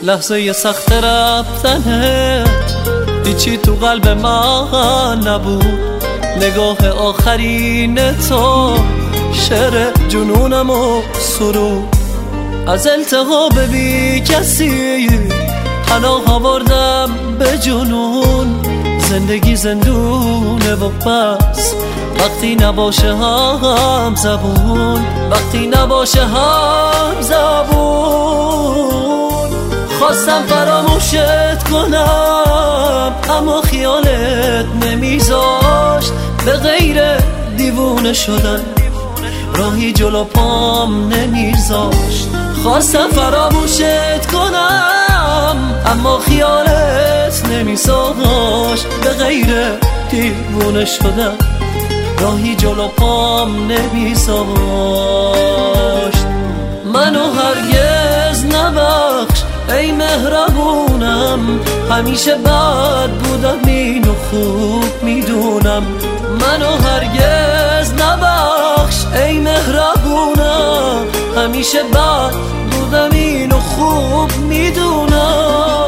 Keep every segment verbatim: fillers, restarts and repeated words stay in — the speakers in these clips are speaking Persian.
لحظه سخت رفتنه هیچی تو قلب من نبود، نگاه آخرین تو شعر جنونم و سرود. از التهاب بی کسی پناه آوردم به جنون، زندگی زندونه و بس وقتی نباشه هم زبون، وقتی نباشه هم زبون. خواستم فراموشت کنم اما خیالت نمیذاشت، به غیر دیوونه شدن راهی جلو پام نمیذاشت. خواستم فراموشت کنم اما خیالت نمیذاشت، به غیر دیوونه شدن راهی جلو پام نمیذاشت. منو هرگز نبخش ای مهربونم، همیشه بد بودم اینو خوب میدونم. منو هرگز نبخش ای مهربونم، همیشه بد بودم اینو خوب میدونم.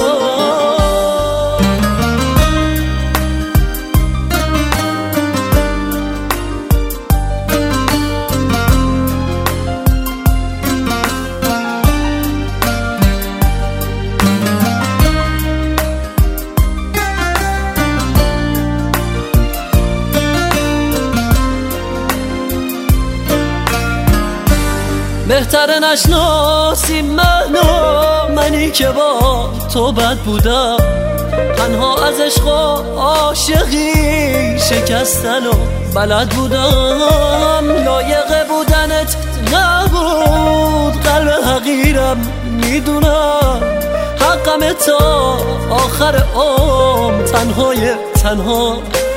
بهتره نشناسی منو، منی که با تو بد بودم، تنها از عشق و عاشقی شکستن و بلد بودم. لایق بودنت نبود قلب حقیرم میدونم، حقم تا آخر عمر تنهای تنها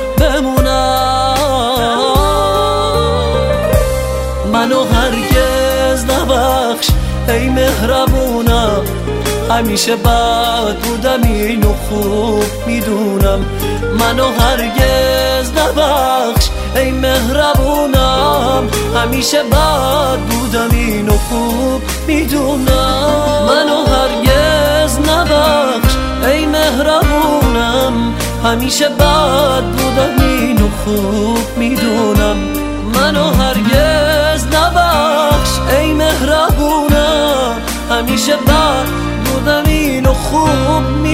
بمونم. منو هرگز نبخش ای مهربونم، همیشه بد بودم اینو خوب میدونم. منو هرگز نبخش ای مهربونم، همیشه بد بودم اینو خوب میدونم. منو هرگز نبخش ای مهربونم، همیشه بد بودم اینو خوب میدونم. منو هرگز نبخش ای مهربونم، همیشه بد بودم اینو خوب